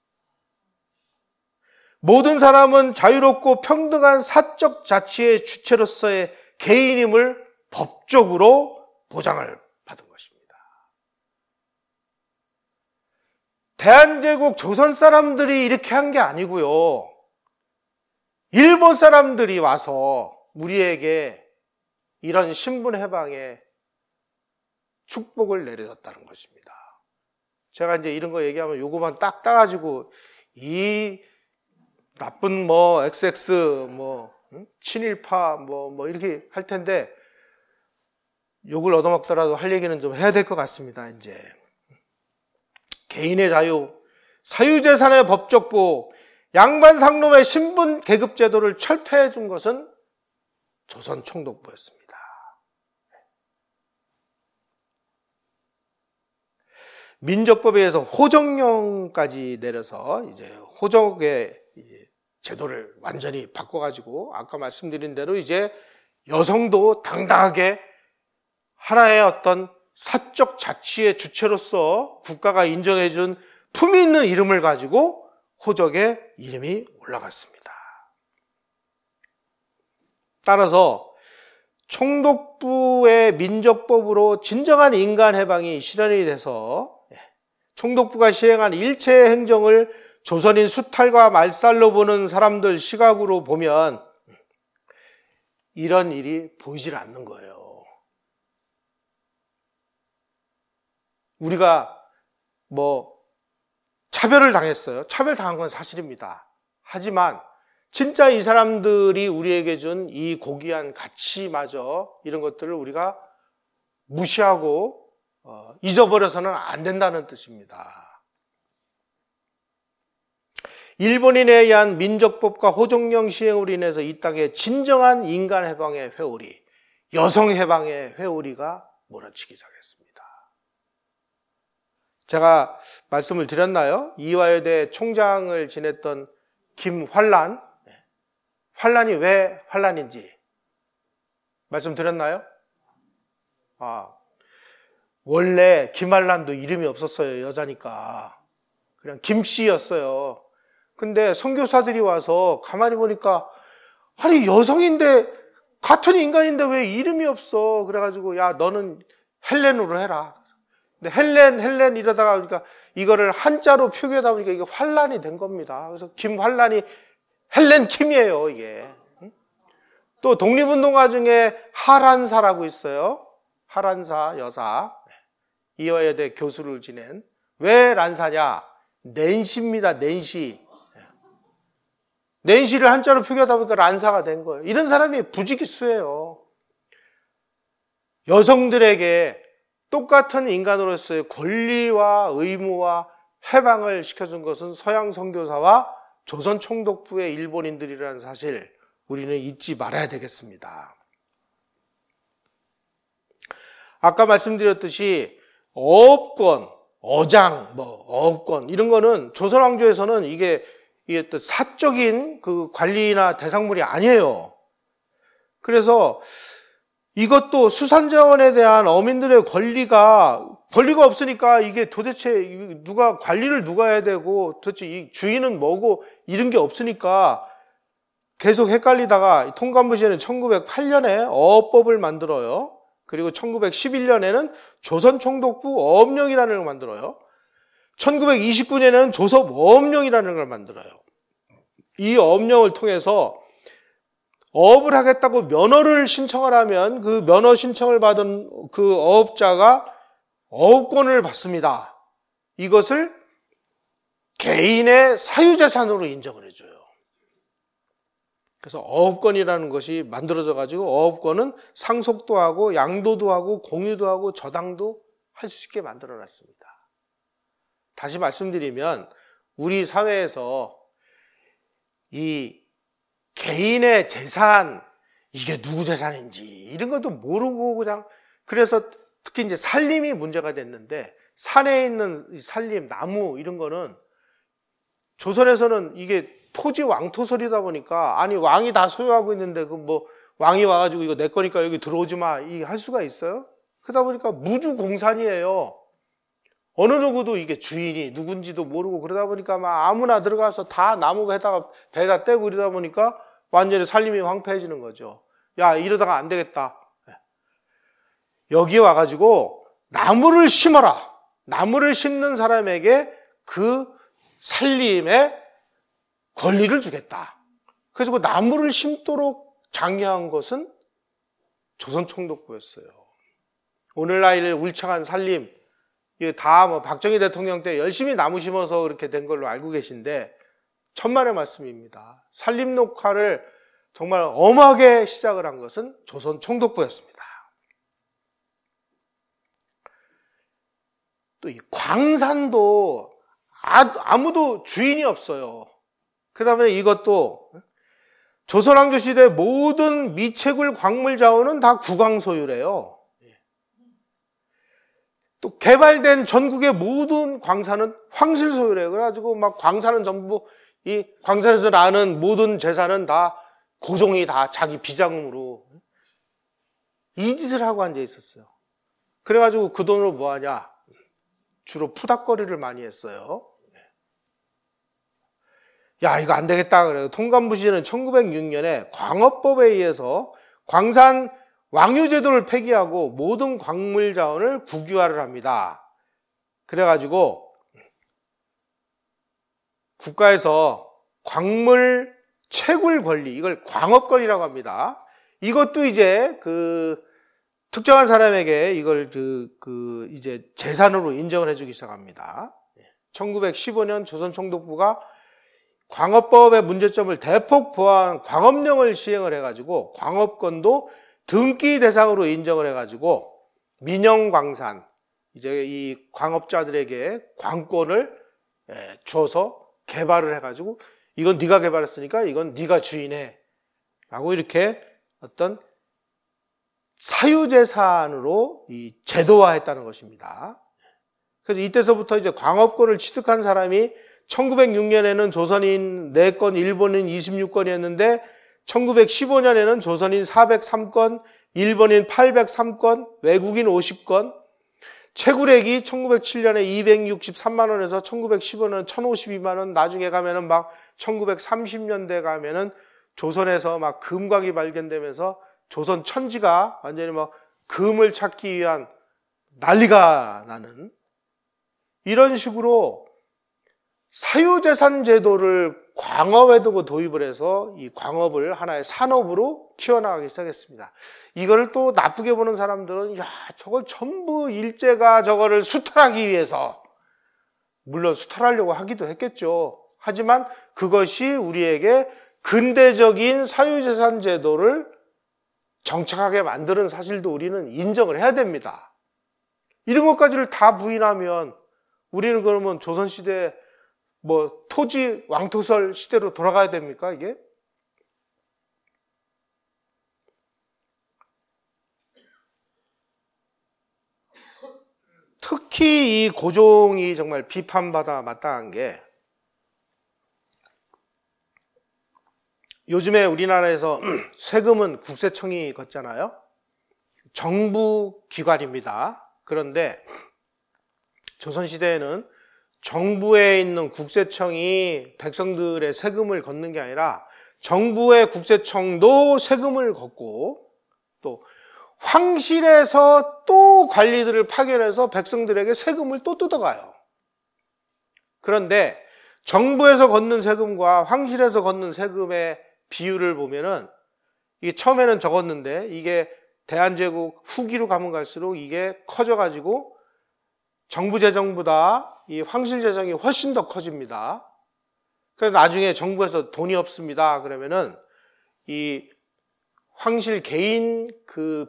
Speaker 1: 모든 사람은 자유롭고 평등한 사적 자치의 주체로서의 개인임을 법적으로 보장을 받은 것입니다. 대한제국 조선 사람들이 이렇게 한 게 아니고요. 일본 사람들이 와서 우리에게 이런 신분 해방의 축복을 내려줬다는 것입니다. 제가 이제 이런 거 얘기하면 요거만 딱 따가지고 이 나쁜 XX 친일파 이렇게 할 텐데 욕을 얻어먹더라도 할 얘기는 좀 해야 될 것 같습니다. 이제 개인의 자유, 사유재산의 법적 보호, 양반 상놈의 신분 계급 제도를 철폐해 준 것은 조선 총독부였습니다. 민족법에 의해서 호적령까지 내려서 이제 호적의 제도를 완전히 바꿔가지고 아까 말씀드린 대로 이제 여성도 당당하게 하나의 어떤 사적 자치의 주체로서 국가가 인정해준 품위 있는 이름을 가지고 호적의 이름이 올라갔습니다. 따라서 총독부의 민족법으로 진정한 인간 해방이 실현이 돼서 총독부가 시행한 일체의 행정을 조선인 수탈과 말살로 보는 사람들 시각으로 보면 이런 일이 보이질 않는 거예요. 우리가 차별을 당했어요. 차별당한 건 사실입니다. 하지만 진짜 이 사람들이 우리에게 준 이 고귀한 가치마저 이런 것들을 우리가 무시하고 잊어버려서는 안 된다는 뜻입니다. 일본인에 의한 민족법과 호종령 시행으로 인해서 이 땅에 진정한 인간 해방의 회오리, 여성 해방의 회오리가 몰아치기 시작했습니다. 제가 말씀을 드렸나요? 이화여대 총장을 지냈던 김환란, 환란이 왜 환란인지 말씀드렸나요? 원래 김환란도 이름이 없었어요. 여자니까. 그냥 김씨였어요. 근데 선교사들이 와서 가만히 보니까 아니 여성인데 같은 인간인데 왜 이름이 없어? 그래가지고 야 너는 헬렌으로 해라. 근데 헬렌 이러다가 그러니까 이거를 한자로 표기하다 보니까 이게 환란이 된 겁니다. 그래서 김환란이 헬렌 킴이에요, 이게. 또 독립운동가 중에 하란사라고 있어요. 하란사 여사. 이화여대 교수를 지낸. 왜 란사냐? 낸시입니다, 낸시. 낸시를 한자로 표기하다 보니까 란사가 된 거예요. 이런 사람이 부지기수예요. 여성들에게 똑같은 인간으로서의 권리와 의무와 해방을 시켜준 것은 서양 선교사와 조선 총독부의 일본인들이라는 사실 우리는 잊지 말아야 되겠습니다. 아까 말씀드렸듯이 어업권, 어장, 어업권 이런 거는 조선 왕조에서는 이게 또 사적인 그 관리나 대상물이 아니에요. 그래서 이것도 수산자원에 대한 어민들의 권리가 없으니까 이게 도대체 관리를 누가 해야 되고 도대체 이 주인은 뭐고 이런 게 없으니까 계속 헷갈리다가 통감부시에는 1908년에 어업법을 만들어요. 그리고 1911년에는 조선총독부 어업령이라는 걸 만들어요. 1929년에는 조섭어업령이라는 걸 만들어요. 이 어업령을 통해서 어업을 하겠다고 면허를 신청을 하면 그 면허 신청을 받은 그 어업자가 어업권을 받습니다. 이것을 개인의 사유재산으로 인정을 해줘요. 그래서 어업권이라는 것이 만들어져 가지고 어업권은 상속도 하고 양도도 하고 공유도 하고 저당도 할 수 있게 만들어 놨습니다. 다시 말씀드리면 우리 사회에서 이 개인의 재산, 이게 누구 재산인지 이런 것도 모르고 그냥, 그래서 특히 이제 산림이 문제가 됐는데, 산에 있는 산림, 나무 이런 거는 조선에서는 이게 토지 왕토설이다 보니까, 아니 왕이 다 소유하고 있는데 그 뭐 왕이 와가지고 이거 내 거니까 여기 들어오지 마, 이 할 수가 있어요? 그러다 보니까 무주공산이에요. 어느 누구도 이게 주인이 누군지도 모르고, 그러다 보니까 막 아무나 들어가서 다 나무 배다 떼고 이러다 보니까 완전히 산림이 황폐해지는 거죠. 야, 이러다가 안 되겠다. 여기 와가지고 나무를 심어라. 나무를 심는 사람에게 그 산림의 권리를 주겠다. 그래서 그 나무를 심도록 장려한 것은 조선총독부였어요. 오늘날 울창한 산림, 이게 다 뭐 박정희 대통령 때 열심히 나무 심어서 그렇게 된 걸로 알고 계신데, 천만의 말씀입니다. 산림 녹화를 정말 엄하게 시작을 한 것은 조선총독부였습니다. 또 이 광산도 아무도 주인이 없어요. 그 다음에 이것도 조선왕조 시대 모든 미채굴 광물 자원은 다 국왕 소유래요. 또 개발된 전국의 모든 광산은 황실 소유래요. 그래가지고 막 광산은 전부, 이 광산에서 나는 모든 재산은 다 고종이 다 자기 비자금으로 이 짓을 하고 앉아 있었어요. 그래가지고 그 돈으로 뭐 하냐? 주로 푸닥거리를 많이 했어요. 야, 이거 안 되겠다. 그래요. 통감부시는 1906년에 광업법에 의해서 광산 왕유제도를 폐기하고 모든 광물 자원을 국유화를 합니다. 그래가지고 국가에서 광물 채굴 권리, 이걸 광업권이라고 합니다. 이것도 이제 그 특정한 사람에게 이걸 이제 재산으로 인정을 해주기 시작합니다. 1915년 조선총독부가 광업법의 문제점을 대폭 보완한 광업령을 시행을 해가지고 광업권도 등기 대상으로 인정을 해가지고 민영광산, 이제 이 광업자들에게 광권을 주어서 개발을 해가지고 이건 네가 개발했으니까 이건 네가 주인해 라고 이렇게 어떤 사유재산으로 이 제도화했다는 것입니다. 그래서 이때서부터 이제 광업권을 취득한 사람이 1906년에는 조선인 4건, 일본인 26건이었는데 1915년에는 조선인 403건, 일본인 803건, 외국인 50건, 채굴액이 1907년에 263만 원에서 1915년은 1052만 원, 나중에 가면은 막 1930년대 가면은 조선에서 막 금곽이 발견되면서 조선 천지가 완전히 막 금을 찾기 위한 난리가 나는, 이런 식으로 사유재산 제도를 광업에도 도입을 해서 이 광업을 하나의 산업으로 키워나가기 시작했습니다. 이거를 또 나쁘게 보는 사람들은 야, 저걸 전부 일제가 저거를 수탈하기 위해서, 물론 수탈하려고 하기도 했겠죠. 하지만 그것이 우리에게 근대적인 사유재산 제도를 정착하게 만드는 사실도 우리는 인정을 해야 됩니다. 이런 것까지를 다 부인하면 우리는 그러면 조선시대 뭐 토지 왕토설 시대로 돌아가야 됩니까, 이게? 특히 이 고종이 정말 비판받아 마땅한 게, 요즘에 우리나라에서 세금은 국세청이 걷잖아요. 정부 기관입니다. 그런데 조선시대에는 정부에 있는 국세청이 백성들의 세금을 걷는 게 아니라 정부의 국세청도 세금을 걷고, 또 황실에서 또 관리들을 파견해서 백성들에게 세금을 또 뜯어가요. 그런데 정부에서 걷는 세금과 황실에서 걷는 세금의 비율을 보면은, 이게 처음에는 적었는데 이게 대한제국 후기로 가면 갈수록 이게 커져가지고 정부 재정보다 이 황실 재정이 훨씬 더 커집니다. 그래서 나중에 정부에서 돈이 없습니다 그러면은 이 황실 개인 그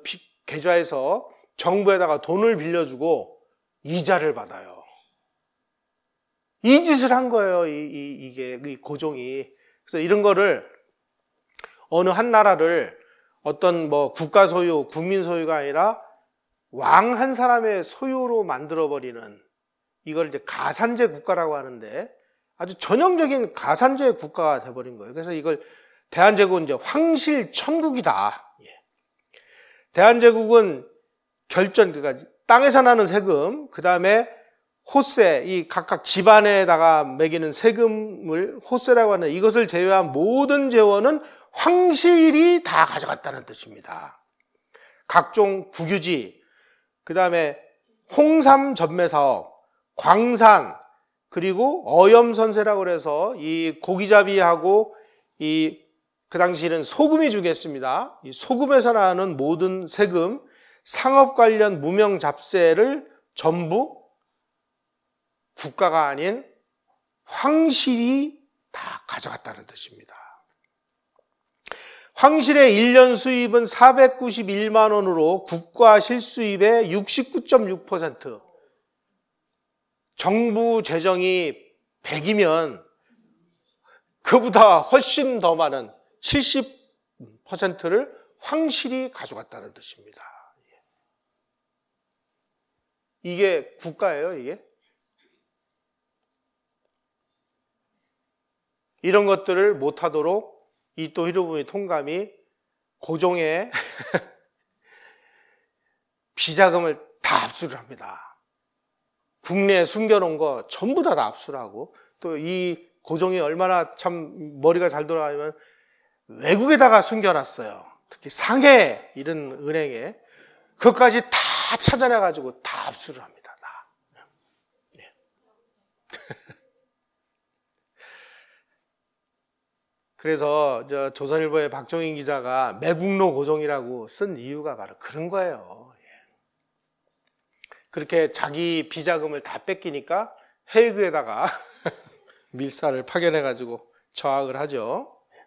Speaker 1: 계좌에서 정부에다가 돈을 빌려주고 이자를 받아요. 이 짓을 한 거예요. 이게 이 고종이. 그래서 이런 거를 어느 한 나라를 어떤 뭐 국가 소유, 국민 소유가 아니라 왕 한 사람의 소유로 만들어버리는, 이걸 이제 가산제 국가라고 하는데 아주 전형적인 가산제 국가가 돼버린 거예요. 그래서 이걸 대한제국은 이제 황실천국이다. 대한제국은 결전, 그러니까 땅에서 나는 세금, 그 다음에 호세, 이 각각 집안에다가 매기는 세금을 호세라고 하는, 이것을 제외한 모든 재원은 황실이 다 가져갔다는 뜻입니다. 각종 국유지, 그 다음에 홍삼 전매 사업, 광산, 그리고 어염선세라고 그래서 이 고기잡이하고 그 당시에는 소금이 주겠습니다. 이 소금에서 나는 모든 세금, 상업 관련 무명 잡세를 전부 국가가 아닌 황실이 다 가져갔다는 뜻입니다. 황실의 1년 수입은 491만 원으로 국가 실수입의 69.6%, 정부 재정이 100이면 그보다 훨씬 더 많은 70%를 황실이 가져갔다는 뜻입니다. 이게 국가예요, 이게? 이런 것들을 못하도록 이 또 히로부미 통감이 고종의 비자금을 다 압수를 합니다. 국내에 숨겨놓은 거 전부 다 압수를 하고, 또 이 고종이 얼마나 참 머리가 잘 돌아가면 외국에다가 숨겨놨어요. 특히 상해 이런 은행에 그것까지 다 찾아내가지고 다 압수를 합니다. 다. 네. 그래서 조선일보의 박종인 기자가 매국노 고종이라고 쓴 이유가 바로 그런 거예요. 그렇게 자기 비자금을 다 뺏기니까 헤이그에다가 밀사를 파견해가지고 저항을 하죠.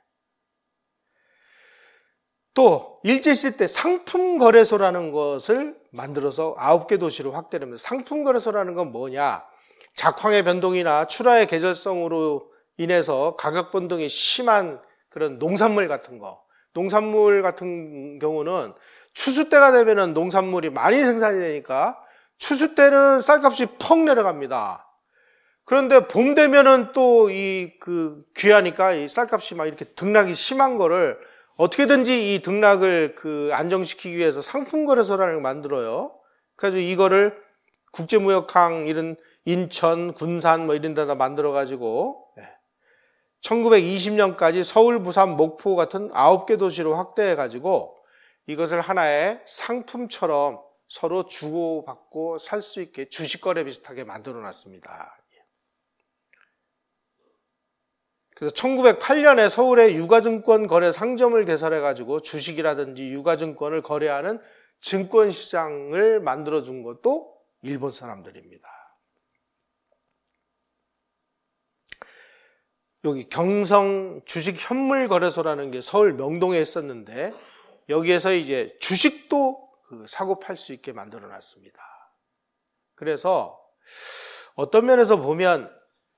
Speaker 1: 또 일제시대 때 상품거래소라는 것을 만들어서 9개 도시로 확대합니다. 상품거래소라는 건 뭐냐? 작황의 변동이나 출하의 계절성으로 인해서 가격 변동이 심한 그런 농산물 같은 거, 농산물 같은 경우는 추수 때가 되면은 농산물이 많이 생산이 되니까 추수 때는 쌀값이 퍽 내려갑니다. 그런데 봄 되면은 또 귀하니까 이 쌀값이 막 이렇게 등락이 심한 거를 어떻게든지 이 등락을 안정시키기 위해서 상품거래소라는 걸 만들어요. 그래서 이거를 국제무역항 이런 인천, 군산 뭐 이런 데다 만들어가지고 1920년까지 서울, 부산, 목포 같은 9개 도시로 확대해가지고 이것을 하나의 상품처럼 서로 주고받고 살 수 있게 주식거래 비슷하게 만들어 놨습니다. 그래서 1908년에 서울에 유가증권 거래 상점을 개설해가지고 주식이라든지 유가증권을 거래하는 증권시장을 만들어준 것도 일본 사람들입니다. 여기 경성 주식현물거래소라는 게 서울 명동에 있었는데 여기에서 이제 주식도 사고 팔 수 있게 만들어 놨습니다. 그래서 어떤 면에서 보면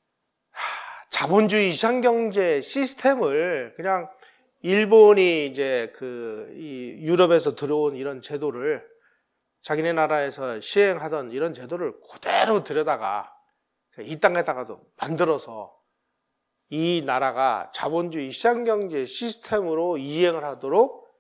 Speaker 1: 자본주의 시장경제 시스템을 그냥 일본이 이제 이 유럽에서 들어온 이런 제도를 자기네 나라에서 시행하던 이런 제도를 그대로 들여다가 이 땅에다가도 만들어서 이 나라가 자본주의 시장경제 시스템으로 이행을 하도록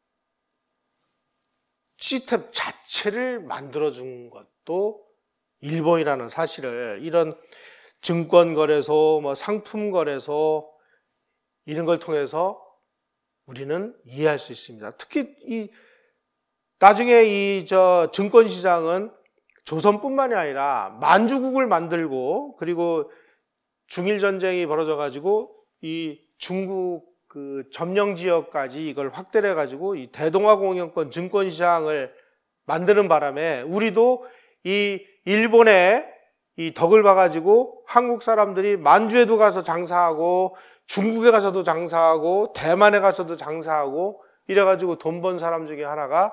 Speaker 1: 시스템 자체를 만들어준 것도 일본이라는 사실을, 이런 증권거래소, 상품거래소 이런 걸 통해서 우리는 이해할 수 있습니다. 특히 나중에 증권시장은 조선뿐만이 아니라 만주국을 만들고, 그리고 중일전쟁이 벌어져가지고 이 중국 점령 지역까지 이걸 확대를 해가지고 이 대동아공영권 증권시장을 만드는 바람에 우리도 이 일본의 이 덕을 봐가지고 한국 사람들이 만주에도 가서 장사하고 중국에 가서도 장사하고 대만에 가서도 장사하고 이래가지고 돈 번 사람 중에 하나가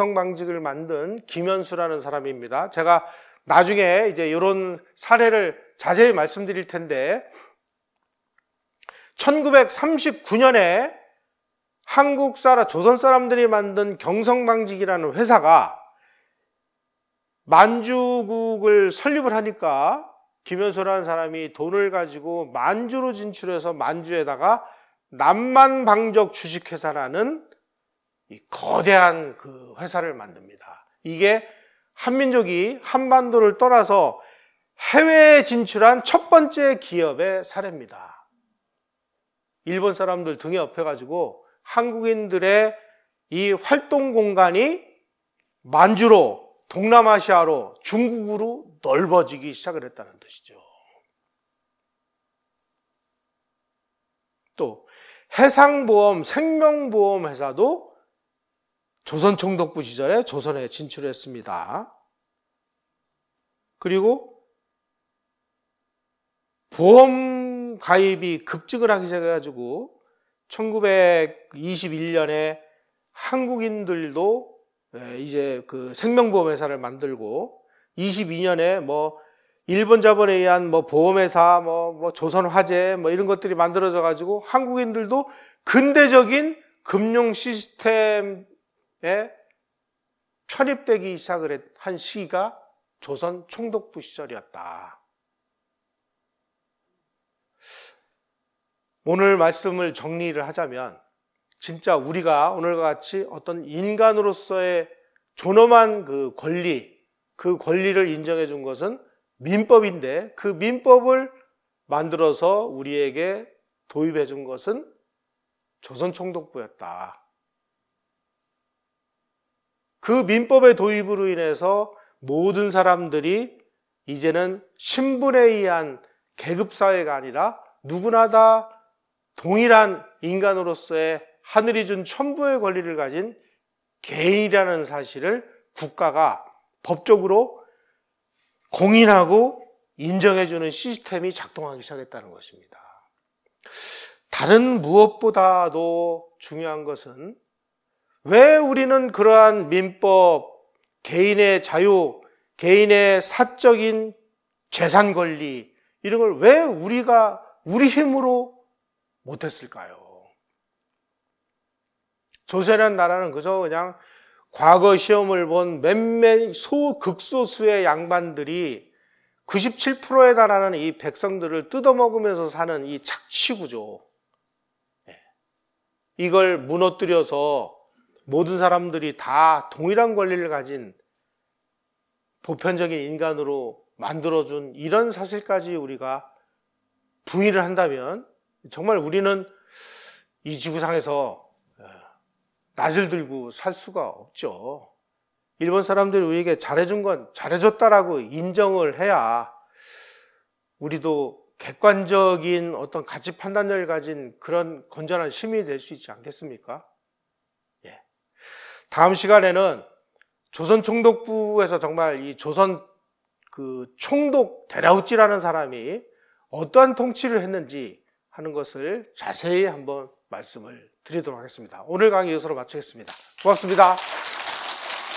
Speaker 1: 경성방직을 만든 김현수라는 사람입니다. 제가 나중에 이제 이런 사례를 자세히 말씀드릴 텐데 1939년에 조선 사람들이 만든 경성방직이라는 회사가 만주국을 설립을 하니까 김현소라는 사람이 돈을 가지고 만주로 진출해서 만주에다가 남만방적 주식회사라는 이 거대한 그 회사를 만듭니다. 이게 한민족이 한반도를 떠나서 해외에 진출한 첫 번째 기업의 사례입니다. 일본 사람들 등에 업혀가지고 한국인들의 이 활동 공간이 만주로, 동남아시아로, 중국으로 넓어지기 시작을 했다는 뜻이죠. 또 해상보험, 생명보험 회사도 조선총독부 시절에 조선에 진출했습니다. 그리고 보험 가입이 급증을 하기 시작해가지고 1921년에 한국인들도 이제 그 생명보험 회사를 만들고 22년에 일본 자본에 의한 보험회사, 조선화재 이런 것들이 만들어져 가지고 한국인들도 근대적인 금융 시스템에 편입되기 시작을 한 시기가 조선 총독부 시절이었다. 오늘 말씀을 정리를 하자면 진짜 우리가 오늘과 같이 어떤 인간으로서의 존엄한 그 권리를 인정해 준 것은 민법인데 그 민법을 만들어서 우리에게 도입해 준 것은 조선 총독부였다. 그 민법의 도입으로 인해서 모든 사람들이 이제는 신분에 의한 계급사회가 아니라 누구나 다 동일한 인간으로서의 하늘이 준 천부의 권리를 가진 개인이라는 사실을 국가가 법적으로 공인하고 인정해주는 시스템이 작동하기 시작했다는 것입니다. 다른 무엇보다도 중요한 것은 왜 우리는 그러한 민법, 개인의 자유, 개인의 사적인 재산 권리 이런 걸 왜 우리가 우리 힘으로 못했을까요? 조선이라는 나라는 그냥 과거 시험을 본 몇몇 극소수의 양반들이 97%에 달하는 이 백성들을 뜯어먹으면서 사는 이 착취구조, 이걸 무너뜨려서 모든 사람들이 다 동일한 권리를 가진 보편적인 인간으로 만들어준 이런 사실까지 우리가 부인을 한다면 정말 우리는 이 지구상에서 낯을 들고 살 수가 없죠. 일본 사람들이 우리에게 잘해준 건 잘해줬다라고 인정을 해야 우리도 객관적인 어떤 가치 판단력을 가진 그런 건전한 시민이 될 수 있지 않겠습니까? 다음 시간에는 조선 총독부에서 정말 이 조선 그 총독 데라우찌라는 사람이 어떠한 통치를 했는지 하는 것을 자세히 한번 말씀을 드리도록 하겠습니다. 오늘 강의 이것으로 마치겠습니다. 고맙습니다.